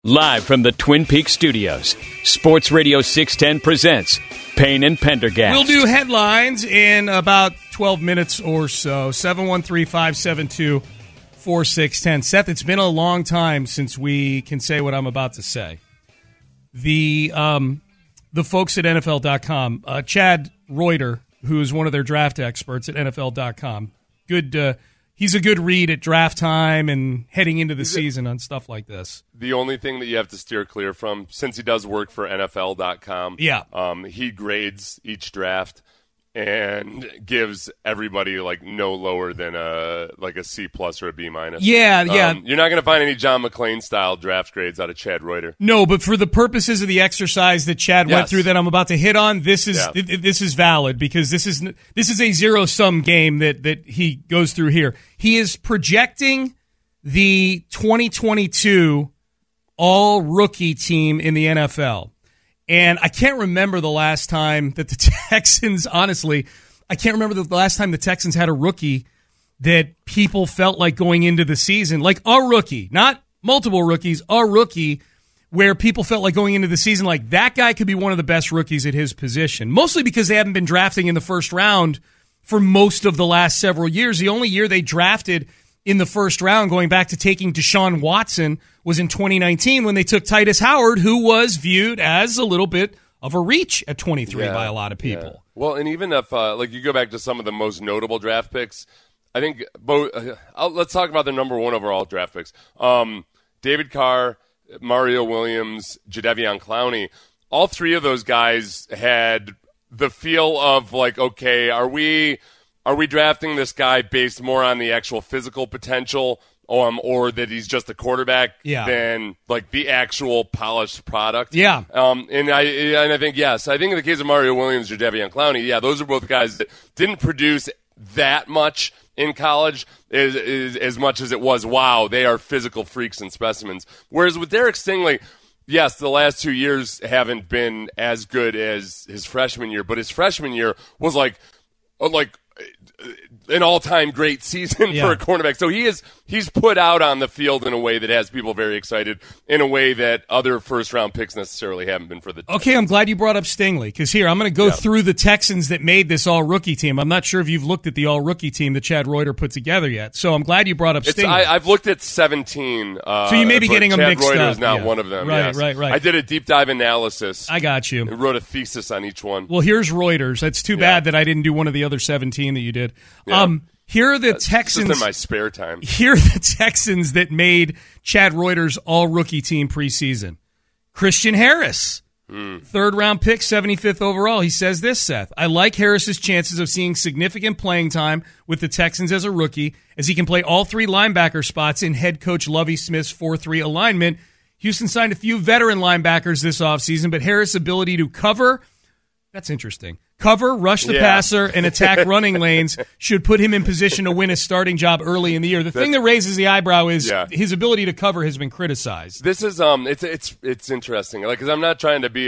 Live from the Twin Peaks studios, Sports Radio 610 presents Payne and Pendergast. We'll do headlines in about 12 minutes or so. 713-572-4610. Seth, it's been a long time since we can say what I'm about to say. The folks at NFL.com, Chad Reuter, who is one of their draft experts at NFL.com, he's a good read at draft time and heading into the season on stuff like this. The only thing that you have to steer clear from, since he does work for NFL.com, he grades each draft and gives everybody like no lower than a C plus or a B minus. Yeah. You're not going to find any John McClain style draft grades out of Chad Reuter. No, but for the purposes of the exercise that Chad went through that I'm about to hit on, this is valid because this is a zero sum game that he goes through here. He is projecting the 2022 all rookie team in the NFL. And I can't remember the last time that the Texans, honestly, had a rookie that people felt like going into the season, like a rookie, not multiple rookies, a rookie where people felt like going into the season like that guy could be one of the best rookies at his position, mostly because they haven't been drafting in the first round for most of the last several years. The only year they drafted in the first round, going back to taking Deshaun Watson, was in 2019 when they took Titus Howard, who was viewed as a little bit of a reach at 23 by a lot of people. Yeah. Well, and even if you go back to some of the most notable draft picks, I think let's talk about the number one overall draft picks. David Carr, Mario Williams, Jadeveon Clowney, all three of those guys had the feel of like, okay, are we drafting this guy based more on the actual physical potential, or that he's just a quarterback than like the actual polished product? Yeah. And I think yes. I think in the case of Mario Williams or Jadeveon Clowney, those are both guys that didn't produce that much in college as much as it was, wow, they are physical freaks and specimens. Whereas with Derek Stingley, yes, the last 2 years haven't been as good as his freshman year, but his freshman year was like an all-time great season for a cornerback. So he's put out on the field in a way that has people very excited, in a way that other first-round picks necessarily haven't been for the Texans. Okay, I'm glad you brought up Stingley, because here, I'm going to go through the Texans that made this all-rookie team. I'm not sure if you've looked at the all-rookie team that Chad Reuter put together yet, so I'm glad you brought up Stingley. I've looked at 17. So you may be getting them mixed up. Chad Reuter is not one of them. Right. I did a deep dive analysis. I got you. I wrote a thesis on each one. Well, here's Reuters. It's too bad that I didn't do one of the other 17 that you did. Yeah. Here are the Texans. Just in my spare time. Here are the Texans that made Chad Reuter's all-rookie team preseason. Christian Harris, third-round pick, 75th overall. He says this, Seth: I like Harris's chances of seeing significant playing time with the Texans as a rookie, as he can play all three linebacker spots in head coach Lovie Smith's 4-3 alignment. Houston signed a few veteran linebackers this offseason, but Harris' ability to cover, that's interesting, rush the passer, and attack running lanes should put him in position to win a starting job early in the year. The thing that raises the eyebrow is his ability to cover has been criticized. This is it's interesting, like, because I'm not trying to be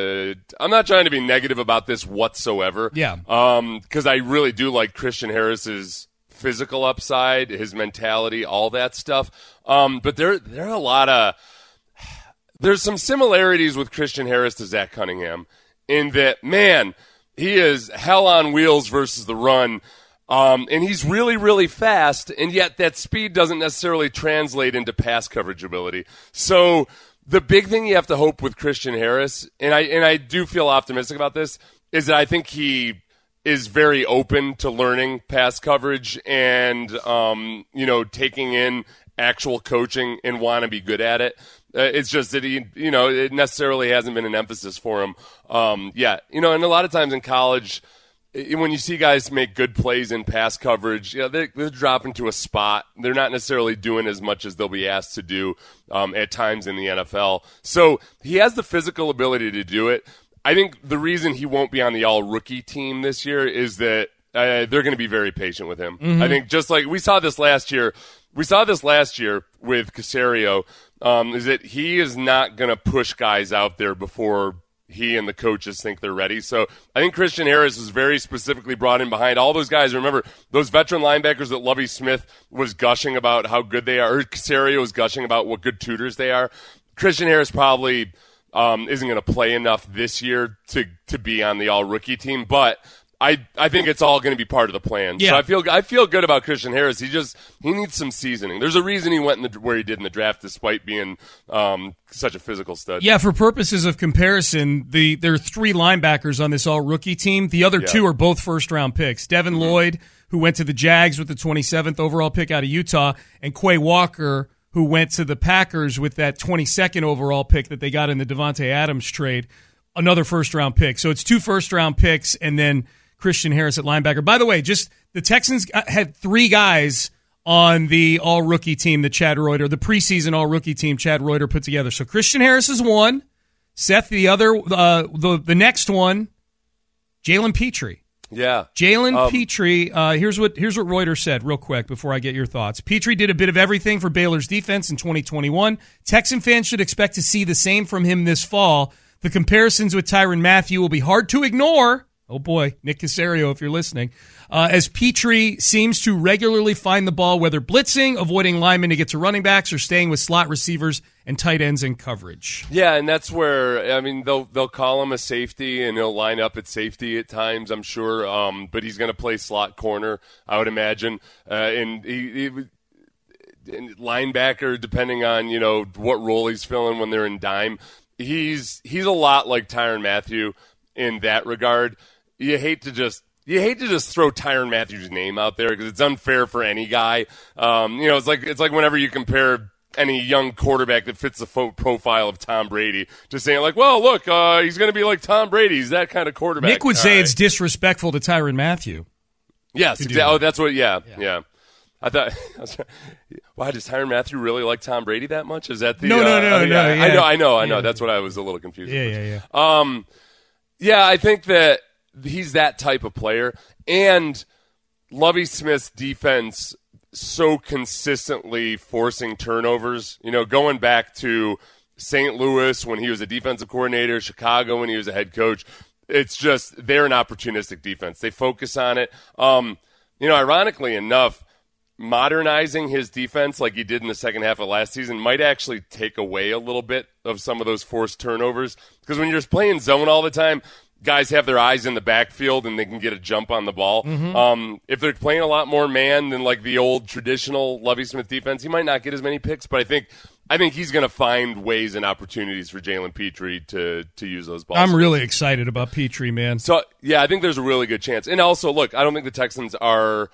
negative about this whatsoever. Yeah. Because I really do like Christian Harris's physical upside, his mentality, all that stuff. But there are there's some similarities with Christian Harris to Zach Cunningham, in that, man, he is hell on wheels versus the run, and he's really, really fast, and yet that speed doesn't necessarily translate into pass coverage ability. So the big thing you have to hope with Christian Harris, and I do feel optimistic about this, is that I think he is very open to learning pass coverage and taking in actual coaching and want to be good at it. It's just that it necessarily hasn't been an emphasis for him yet. And a lot of times in college, when you see guys make good plays in pass coverage, they're dropping to a spot. They're not necessarily doing as much as they'll be asked to do at times in the NFL. So he has the physical ability to do it. I think the reason he won't be on the all-rookie team this year is that they're going to be very patient with him. Mm-hmm. I think just like we saw this last year with Caserio, is that he is not going to push guys out there before he and the coaches think they're ready. So I think Christian Harris is very specifically brought in behind all those guys. Remember, those veteran linebackers that Lovie Smith was gushing about how good they are, or Caserio was gushing about what good tutors they are. Christian Harris probably isn't going to play enough this year to be on the all-rookie team, but I think it's all going to be part of the plan. Yeah. So I feel good about Christian Harris. He needs some seasoning. There's a reason he went where he did in the draft, despite being such a physical stud. Yeah, for purposes of comparison, there are 3 linebackers on this all-rookie team. The other 2 are both first-round picks. Devin Lloyd, who went to the Jags with the 27th overall pick out of Utah, and Quay Walker, who went to the Packers with that 22nd overall pick that they got in the Devontae Adams trade, another first-round pick. So it's 2 first-round picks and then Christian Harris at linebacker. By the way, just the Texans had 3 guys on the all-rookie team that Chad Reuter, the preseason all-rookie team Chad Reuter put together. So Christian Harris is one. Seth, the other, the next one, Jalen Petrie. Yeah. Jalen Petrie, here's what Reuter said real quick before I get your thoughts. Petrie did a bit of everything for Baylor's defense in 2021. Texan fans should expect to see the same from him this fall. The comparisons with Tyrann Mathieu will be hard to ignore. Oh, boy, Nick Caserio, if you're listening. As Petrie seems to regularly find the ball, whether blitzing, avoiding linemen to get to running backs, or staying with slot receivers and tight ends in coverage. Yeah, and that's where, I mean, they'll call him a safety, and he'll line up at safety at times, I'm sure. But he's going to play slot corner, I would imagine. And linebacker, depending on, what role he's filling when they're in dime. He's a lot like Tyrann Mathieu in that regard. You hate to just throw Tyrann Mathieu's name out there because it's unfair for any guy. It's like whenever you compare any young quarterback that fits the profile of Tom Brady, just saying like, well, look, he's going to be like Tom Brady. He's that kind of quarterback. Nick would say it's disrespectful to Tyrann Mathieu. Yes, exactly. Oh, that's what. Yeah. I thought, why does Tyrann Mathieu really like Tom Brady that much? Is that the no? I know. That's what I was a little confused. Yeah. I think that he's that type of player, and Lovie Smith's defense so consistently forcing turnovers. Going back to St. Louis when he was a defensive coordinator, Chicago when he was a head coach. It's just they're an opportunistic defense. They focus on it. Ironically enough, modernizing his defense like he did in the second half of last season might actually take away a little bit of some of those forced turnovers, because when you're just playing zone all the time, guys have their eyes in the backfield and they can get a jump on the ball. Mm-hmm. If they're playing a lot more man than like the old traditional Lovie Smith defense, he might not get as many picks, but I think he's going to find ways and opportunities for Jalen Petrie to use those balls. I'm really excited about Petrie, man. So, yeah, I think there's a really good chance. And also, look, I don't think the Texans are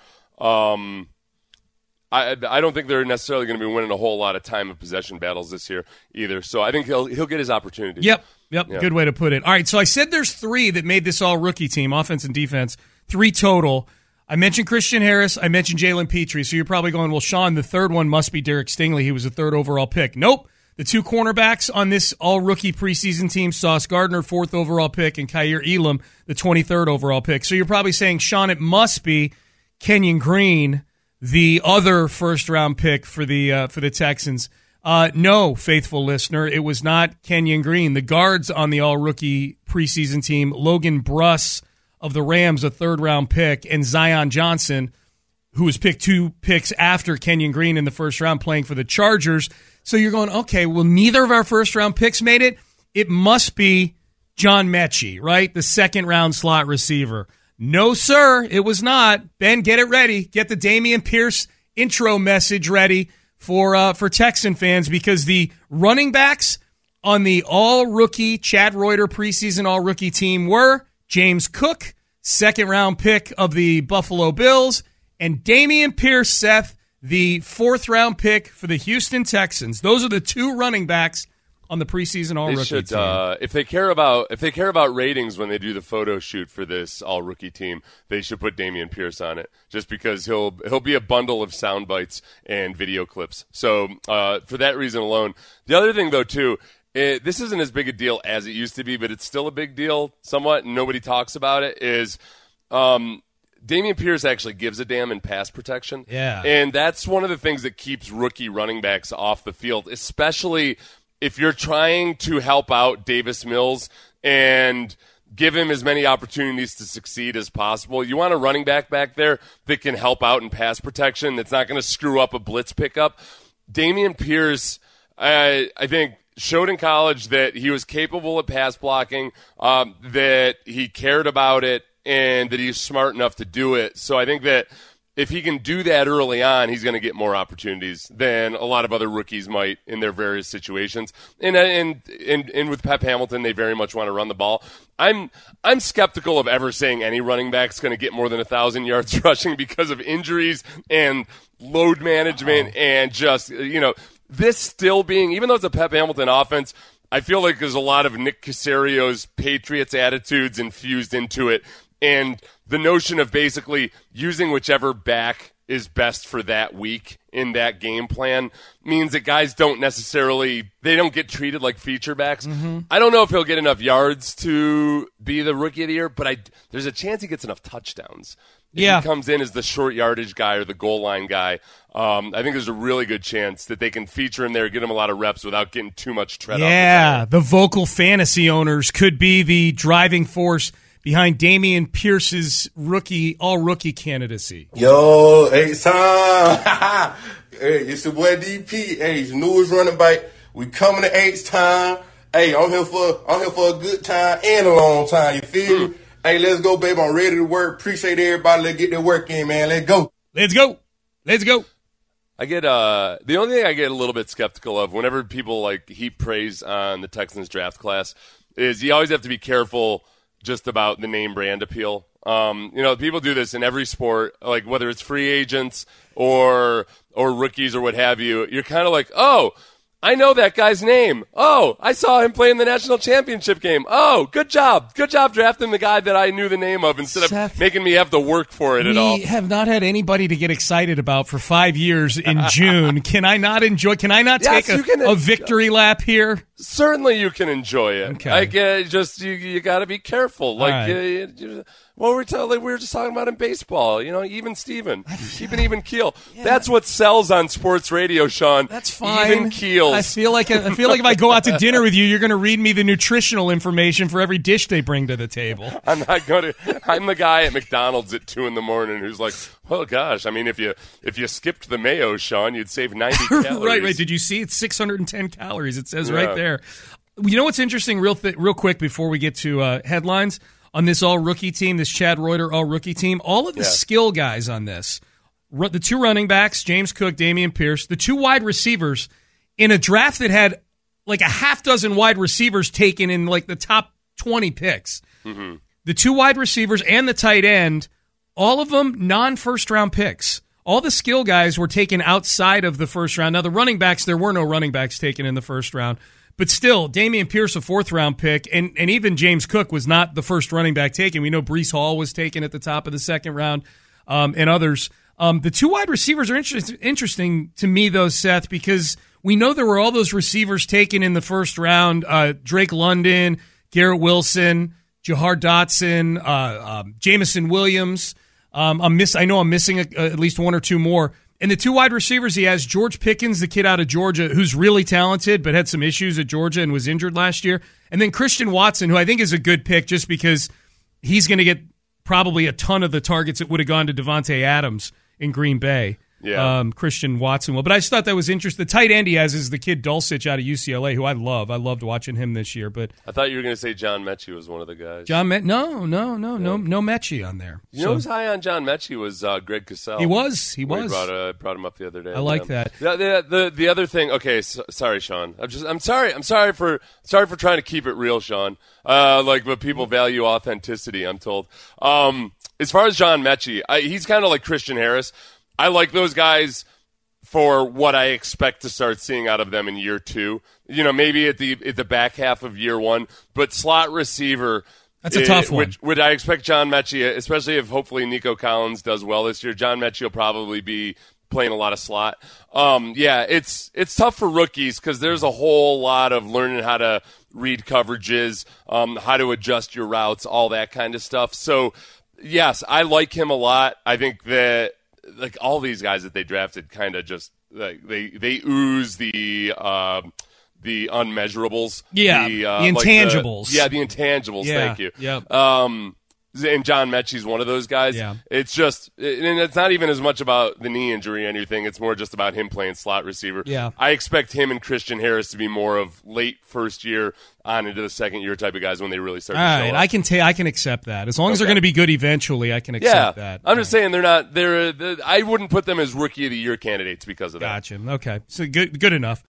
I don't think they're necessarily going to be winning a whole lot of time of possession battles this year either. So I think he'll get his opportunity. Yep. Good way to put it. All right, so I said there's 3 that made this all-rookie team, offense and defense, 3 total. I mentioned Christian Harris. I mentioned Jalen Petrie. So you're probably going, well, Sean, the third one must be Derek Stingley. He was the 3rd overall pick. Nope. The 2 cornerbacks on this all-rookie preseason team, Sauce Gardner, 4th overall pick, and Kaiir Elam, the 23rd overall pick. So you're probably saying, Sean, it must be Kenyon Green, the other first-round pick for the Texans. No, faithful listener, it was not Kenyon Green. The guards on the all-rookie preseason team, Logan Bruss of the Rams, a 3rd-round pick, and Zion Johnson, who was picked 2 picks after Kenyon Green in the first round, playing for the Chargers. So you're going, okay, well, neither of our first-round picks made it. It must be John Mechie, right? The 2nd-round slot receiver. No, sir, it was not. Ben, get it ready. Get the Dameon Pierce intro message ready for Texan fans, because the running backs on the all-rookie Chad Reuter preseason all-rookie team were James Cook, 2nd-round pick of the Buffalo Bills, and Dameon Pierce, Seth, the 4th-round pick for the Houston Texans. Those are the 2 running backs on the preseason all-rookie team. If they care about ratings when they do the photo shoot for this all-rookie team, they should put Dameon Pierce on it, just because he'll be a bundle of sound bites and video clips. So for that reason alone. The other thing, though, too, this isn't as big a deal as it used to be, but it's still a big deal somewhat, and nobody talks about it, is Dameon Pierce actually gives a damn in pass protection. Yeah. And that's one of the things that keeps rookie running backs off the field, especially if you're trying to help out Davis Mills and give him as many opportunities to succeed as possible. You want a running back there that can help out in pass protection, that's not going to screw up a blitz pickup. Dameon Pierce, I think showed in college that he was capable of pass blocking, that he cared about it, and that he's smart enough to do it. So I think that if he can do that early on, he's going to get more opportunities than a lot of other rookies might in their various situations. And with Pep Hamilton, they very much want to run the ball. I'm skeptical of ever saying any running back's going to get more than 1,000 yards rushing because of injuries and load management and just, this still being, even though it's a Pep Hamilton offense, I feel like there's a lot of Nick Casario's Patriots attitudes infused into it. And the notion of basically using whichever back is best for that week in that game plan means that guys don't get treated like feature backs. Mm-hmm. I don't know if he'll get enough yards to be the rookie of the year, but there's a chance he gets enough touchdowns. If he comes in as the short yardage guy or the goal line guy, I think there's a really good chance that they can feature him there, get him a lot of reps without getting too much tread off the tire. The vocal fantasy owners could be the driving force behind Dameon Pierce's all-rookie candidacy. Yo, hey, time. Hey, it's your boy DP. Hey, it's newest running back. We coming to H-time. Hey, I'm here for a good time and a long time. You feel me? Hey, let's go, baby. I'm ready to work. Appreciate everybody. Let's get their work in, man. Let's go. Let's go. Let's go. I get the only thing I get a little bit skeptical of whenever people heap praise on the Texans draft class is you always have to be careful just about the name brand appeal. People do this in every sport, like whether it's free agents or rookies or what have you. You're kind of like, oh, I know that guy's name. Oh, I saw him play in the national championship game. Oh, good job. Good job drafting the guy that I knew the name of instead of making me have to work for it at all. We have not had anybody to get excited about for 5 years in June. Can I not take a victory lap here? Certainly you can enjoy it. Okay. You got to be careful. What we were just talking about in baseball, even Steven. Keep an even keel. Yeah. That's what sells on sports radio, Sean. That's fine. Even keels. I feel like if I go out to dinner with you, you're going to read me the nutritional information for every dish they bring to the table. I'm not going to. I'm the guy at McDonald's at 2 a.m. who's like, well, gosh, I mean, if you skipped the mayo, Sean, you'd save 90 calories. Right. Did you see? It's 610 calories. It says right there. You know what's interesting, real quick, before we get to headlines? On this all-rookie team, this Chad Reuter all-rookie team, all of the skill guys on this, the 2 running backs, James Cook, Dameon Pierce, the 2 wide receivers, in a draft that had like a half dozen wide receivers taken in like the top 20 picks. Mm-hmm. The 2 wide receivers and the tight end, all of them non-first-round picks. All the skill guys were taken outside of the first round. Now, the running backs, there were no running backs taken in the first round. But still, Dameon Pierce, a 4th-round pick, and even James Cook was not the first running back taken. We know Breece Hall was taken at the top of the 2nd round, and others. The 2 wide receivers are interesting to me, though, Seth, because we know there were all those receivers taken in the first round, Drake London, Garrett Wilson, Jahar Dotson, Jamison Williams. I know I'm missing at least 1 or 2 more. And the 2 wide receivers he has, George Pickens, the kid out of Georgia, who's really talented but had some issues at Georgia and was injured last year. And then Christian Watson, who I think is a good pick just because he's going to get probably a ton of the targets that would have gone to Devontae Adams in Green Bay. Yeah. Christian Watson will. But I just thought that was interesting. The tight end he has is the kid Dulcich out of UCLA, who I love. I loved watching him this year. But I thought you were going to say John Mechie was one of the guys. No Mechie on there. You know who's high on John Mechie was Greg Cosell. He was. Brought him up the other day. I like that. The other thing. Okay, sorry, Sean. I'm sorry. I'm sorry for trying to keep it real, Sean. But people value authenticity, I'm told. As far as John Mechie, he's kind of like Christian Harris. I like those guys for what I expect to start seeing out of them in year 2. Maybe at the back half of year 1. But slot receiver, that's a tough one. Would I expect John Mechie, especially if hopefully Nico Collins does well this year? John Mechie will probably be playing a lot of slot. It's tough for rookies because there's a whole lot of learning how to read coverages, how to adjust your routes, all that kind of stuff. So yes, I like him a lot. I think that all these guys that they drafted kind of just they ooze the unmeasurables. Yeah, the intangibles. The intangibles. Yeah, thank you. Yep. and John Mechie's one of those guys. Yeah. It's just, and it's not even as much about the knee injury or anything. It's more just about him playing slot receiver. Yeah. I expect him and Christian Harris to be more of late first year on into the second year type of guys when they really start to show up. I can accept that. As long as they're going to be good eventually, I can accept that. I'm just saying I wouldn't put them as rookie of the year candidates because of that. Gotcha. Okay. So good enough.